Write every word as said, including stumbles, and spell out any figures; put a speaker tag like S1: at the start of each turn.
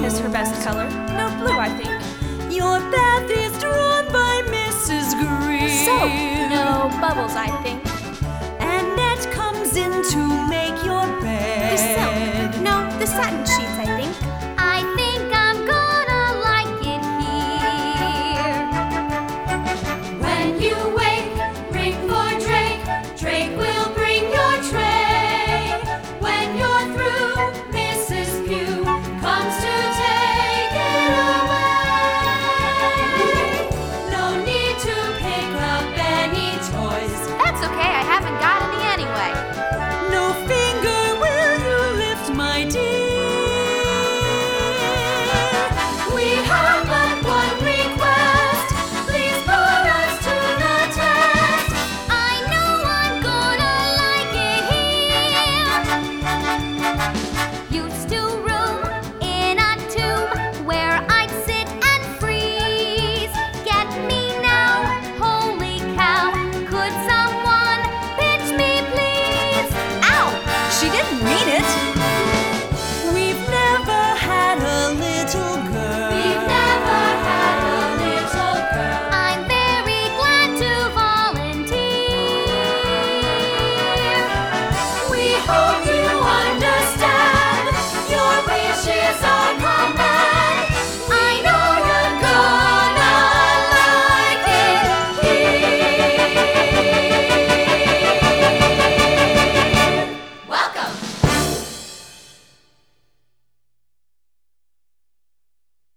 S1: is her best color. No, blue, I think.
S2: Your path is drawn by Missus Green.
S1: So, no, bubbles, I think.